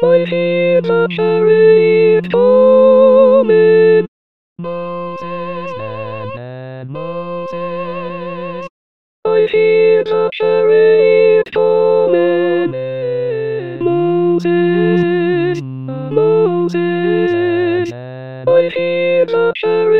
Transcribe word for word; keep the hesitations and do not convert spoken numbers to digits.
I hear the chariot coming. Moses, man, man, Moses. I hear the chariot coming. Moses, Moses. I hear the chariot.